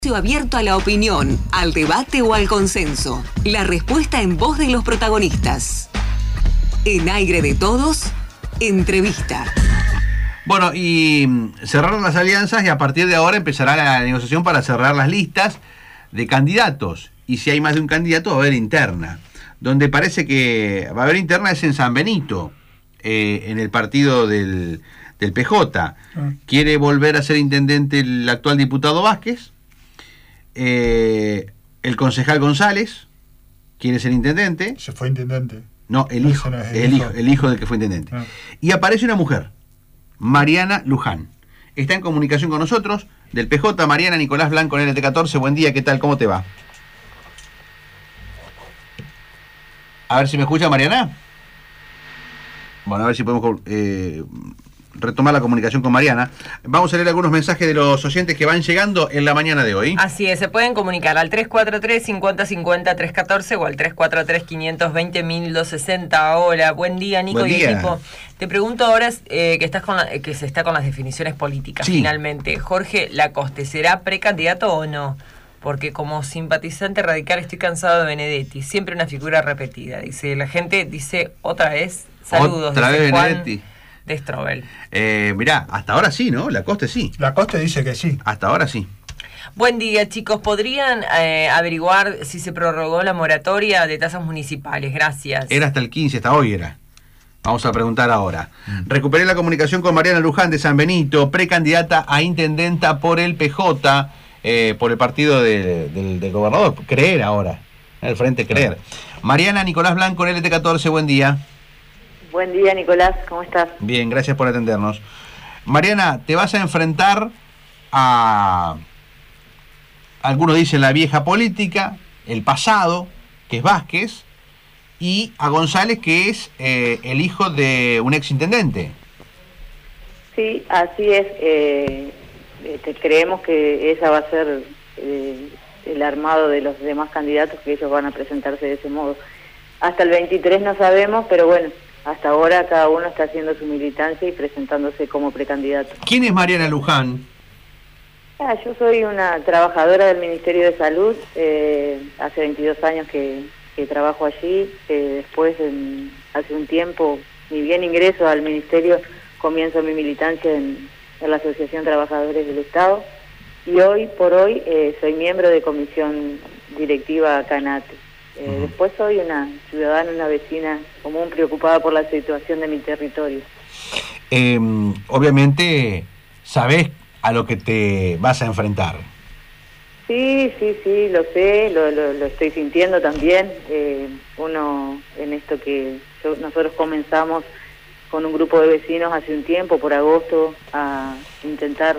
Abierto a la opinión, al debate o al consenso. La respuesta en voz de los protagonistas. En aire de todos, entrevista. Bueno, y cerraron las alianzas y a partir de ahora empezará la negociación para cerrar las listas de candidatos. Y si hay más de un candidato va a haber interna. Donde parece que va a haber interna es en San Benito, en el partido del PJ. Quiere volver a ser intendente el actual diputado Vázquez. El concejal González quiere ser intendente. Se fue intendente. No, el hijo del que fue intendente. Y aparece una mujer, Mariana Luján. Está en comunicación con nosotros, del PJ. Mariana, Nicolás Blanco en LT14. Buen día, ¿qué tal? ¿Cómo te va? A ver si me escucha, Mariana. Bueno, a ver si podemos retomar la comunicación con Mariana. Vamos a leer algunos mensajes de los oyentes que van llegando en la mañana de hoy. Así es, se pueden comunicar al 343-5050-314 o al 343-520-1260. Hola, buen día, Nico. Buen día. Y equipo. Te pregunto ahora que se está con las definiciones políticas, sí. Finalmente. Jorge Lacoste, ¿será precandidato o no? Porque como simpatizante radical estoy cansado de Benedetti, siempre una figura repetida. Dice, la gente dice otra vez, saludos. Otra vez Benedetti. De Strobel. Mirá, hasta ahora sí, ¿no? Lacoste sí. Lacoste dice que sí. Hasta ahora sí. Buen día, chicos. ¿Podrían averiguar si se prorrogó la moratoria de tasas municipales? Gracias. Era hasta el 15, hasta hoy era. Vamos a preguntar ahora. Recuperé la comunicación con Mariana Luján de San Benito, precandidata a intendenta por el PJ, por el partido del gobernador. Creer ahora. El Frente Creer. Mariana, Nicolás Blanco en LT14, buen día. Buen día, Nicolás, ¿cómo estás? Bien, gracias por atendernos. Mariana, te vas a enfrentar a, algunos dicen la vieja política, el pasado, que es Vázquez, y a González, que es el hijo de un exintendente. Sí, así es. Creemos que esa va a ser el armado de los demás candidatos, que ellos van a presentarse de ese modo. Hasta el 23 no sabemos, pero bueno, hasta ahora cada uno está haciendo su militancia y presentándose como precandidato. ¿Quién es Mariana Luján? Yo soy una trabajadora del Ministerio de Salud, hace 22 años que trabajo allí, después hace un tiempo, ni bien ingreso al Ministerio, comienzo mi militancia en la Asociación Trabajadores del Estado y hoy por hoy soy miembro de comisión directiva CANATE. Después soy una ciudadana, una vecina común preocupada por la situación de mi territorio. Obviamente sabés a lo que te vas a enfrentar. Sí, lo sé, lo estoy sintiendo también. Uno en esto que nosotros comenzamos con un grupo de vecinos hace un tiempo, por agosto, a intentar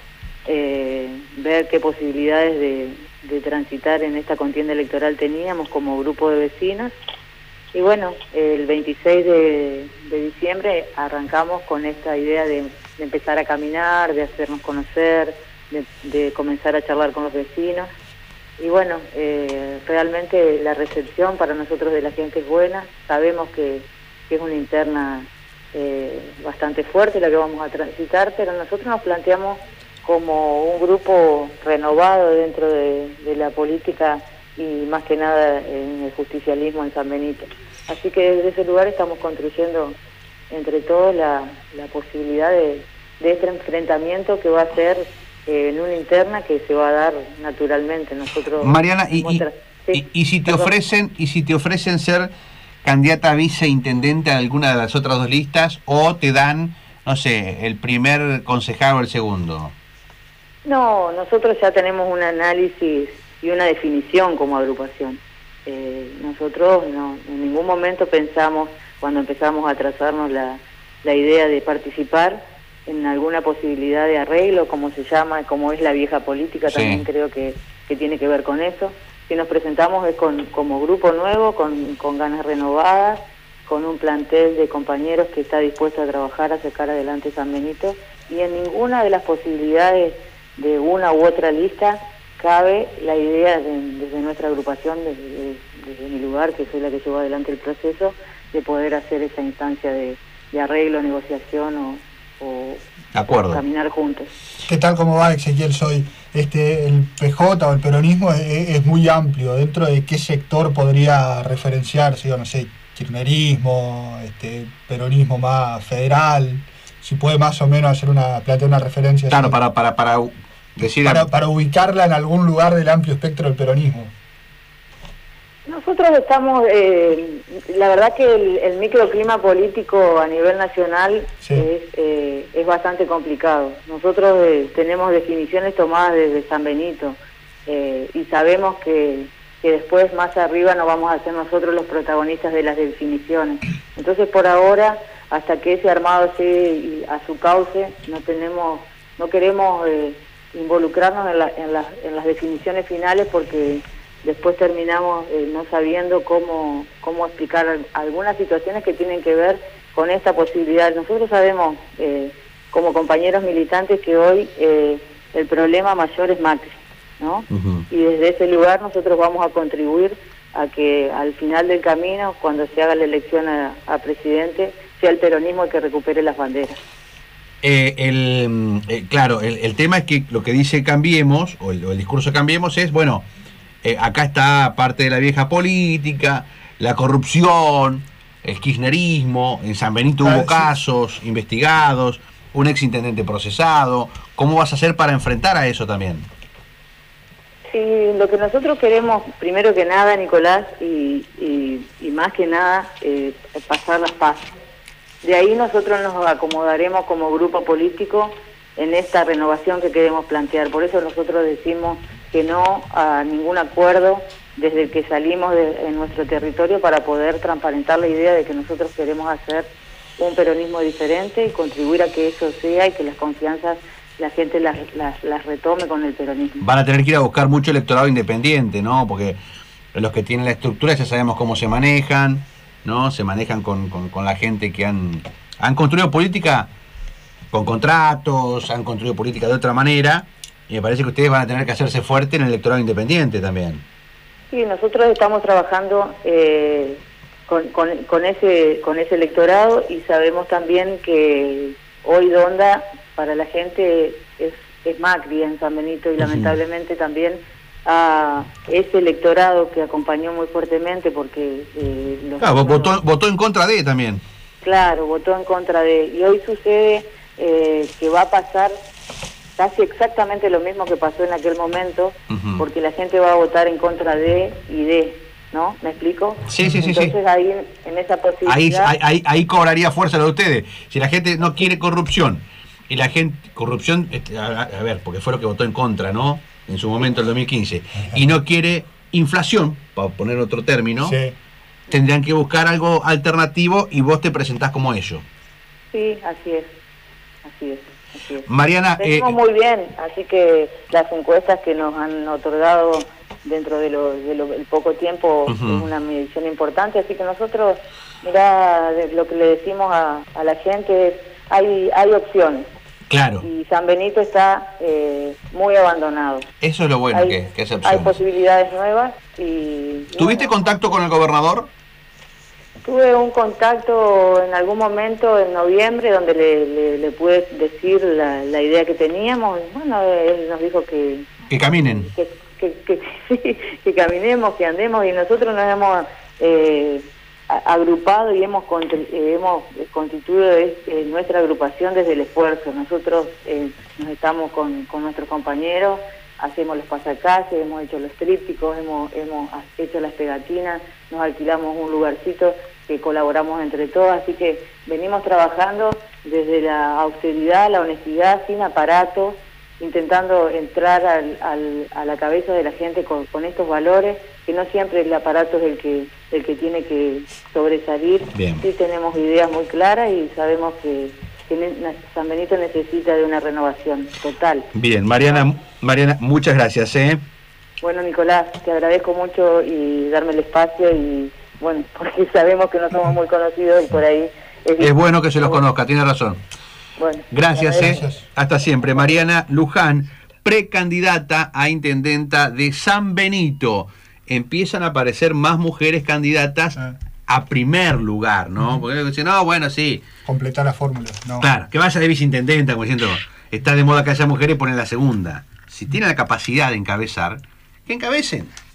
ver qué posibilidades de transitar en esta contienda electoral teníamos como grupo de vecinos. Y bueno, el 26 de diciembre arrancamos con esta idea de empezar a caminar, de hacernos conocer, de comenzar a charlar con los vecinos. Y bueno, realmente la recepción para nosotros de la gente es buena. Sabemos que es una interna bastante fuerte la que vamos a transitar, pero nosotros nos planteamos como un grupo renovado dentro de la política y más que nada en el justicialismo en San Benito. Así que desde ese lugar estamos construyendo entre todos la posibilidad de este enfrentamiento que va a ser en una interna que se va a dar naturalmente. Nosotros, Mariana, y si te ofrecen ser candidata a viceintendente a alguna de las otras dos listas, o te dan, no sé, el primer concejal o el segundo. No, nosotros ya tenemos un análisis y una definición como agrupación. Nosotros no, en ningún momento pensamos, cuando empezamos a trazarnos la idea de participar en alguna posibilidad de arreglo, como se llama, como es la vieja política, sí. También creo que tiene que ver con eso. Si nos presentamos es como grupo nuevo, con ganas renovadas, con un plantel de compañeros que está dispuesto a trabajar, a sacar adelante San Benito, y en ninguna de las posibilidades de una u otra lista cabe la idea desde nuestra agrupación, desde mi lugar, que soy la que llevó adelante el proceso, de poder hacer esa instancia de arreglo, negociación o De acuerdo. caminar juntos. ¿Qué tal? ¿Cómo va, Ezequiel? Soy el PJ o el peronismo es muy amplio. ¿Dentro de qué sector podría referenciarse? Yo no sé, kirchnerismo, peronismo más federal. Si puede más o menos plantear una referencia. Claro, así, para decir... para ubicarla en algún lugar del amplio espectro del peronismo. Nosotros estamos, la verdad que el microclima político a nivel nacional Sí. es bastante complicado. Nosotros tenemos definiciones tomadas desde San Benito y sabemos que después más arriba no vamos a ser nosotros los protagonistas de las definiciones. Entonces por ahora, hasta que ese armado esté a su cauce, no queremos involucrarnos en las definiciones finales porque después terminamos no sabiendo cómo explicar algunas situaciones que tienen que ver con esta posibilidad. Nosotros sabemos, como compañeros militantes, que hoy el problema mayor es Macri, ¿no? Uh-huh. Y desde ese lugar nosotros vamos a contribuir a que al final del camino, cuando se haga la elección a presidente, sea el peronismo el que recupere las banderas. Claro, el tema es que lo que dice Cambiemos, o el discurso Cambiemos es, bueno, acá está parte de la vieja política, la corrupción, el kirchnerismo, en San Benito hubo casos investigados, un exintendente procesado. ¿Cómo vas a hacer para enfrentar a eso también? Sí, lo que nosotros queremos, primero que nada, Nicolás, y más que nada, pasar las paz. De ahí nosotros nos acomodaremos como grupo político en esta renovación que queremos plantear. Por eso nosotros decimos que no a ningún acuerdo desde que salimos en nuestro territorio para poder transparentar la idea de que nosotros queremos hacer un peronismo diferente y contribuir a que eso sea y que las confianzas la gente las retome con el peronismo. Van a tener que ir a buscar mucho electorado independiente, ¿no? Porque los que tienen la estructura ya sabemos cómo se manejan, ¿no? Se manejan con la gente que han construido política con contratos, han construido política de otra manera, y me parece que ustedes van a tener que hacerse fuerte en el electorado independiente también. Sí, nosotros estamos trabajando con ese electorado y sabemos también que hoy Donda para la gente es Macri en San Benito y lamentablemente también a ese electorado que acompañó muy fuertemente porque... Claro, votó en contra de también. Claro, votó en contra de... Y hoy sucede que va a pasar casi exactamente lo mismo que pasó en aquel momento, porque la gente va a votar en contra de y de, ¿no? ¿Me explico? Sí. Entonces ahí, en esa posibilidad... Ahí cobraría fuerza lo de ustedes. Si la gente no quiere corrupción, y la gente... Corrupción, a ver, porque fue lo que votó en contra, ¿no? En su momento, el 2015. Y no quiere inflación, para poner otro término, sí. Tendrían que buscar algo alternativo y vos te presentás como ellos. Sí, así es. Mariana... Venimos muy bien, así que las encuestas que nos han otorgado dentro de el poco tiempo es una medición importante, así que nosotros, mirá, lo que le decimos a la gente es, hay opciones. Claro. Y San Benito está muy abandonado. Eso es lo bueno, que es opciones. Hay posibilidades nuevas y... ¿Tuviste contacto con el gobernador? Tuve un contacto en algún momento en noviembre donde le pude decir la idea que teníamos. Bueno, él nos dijo que caminen. Que caminemos, que andemos, y nosotros nos hemos agrupado y hemos constituido nuestra agrupación desde el esfuerzo. Nosotros nos estamos con nuestros compañeros, hacemos los pasacalles, hemos hecho los trípticos, hemos hecho las pegatinas, nos alquilamos un lugarcito que colaboramos entre todos, así que venimos trabajando desde la austeridad, la honestidad, sin aparatos, intentando entrar a la cabeza de la gente con estos valores, que no siempre el aparato es el que tiene que sobresalir. Bien. Sí tenemos ideas muy claras y sabemos que San Benito necesita de una renovación total. Bien, Mariana, muchas gracias. Bueno, Nicolás, te agradezco mucho y darme el espacio y bueno, porque sabemos que no somos muy conocidos y por ahí... Es bueno que se los conozca, tiene razón. Bueno, gracias. Hasta siempre. Mariana Luján, precandidata a intendenta de San Benito. Empiezan a aparecer más mujeres candidatas a primer lugar, ¿no? Porque dicen, no, bueno, sí. Completar la fórmula, no. Claro, que vaya de viceintendenta, como diciendo, está de moda que haya mujeres, ponen la segunda. Si tienen la capacidad de encabezar, que encabecen.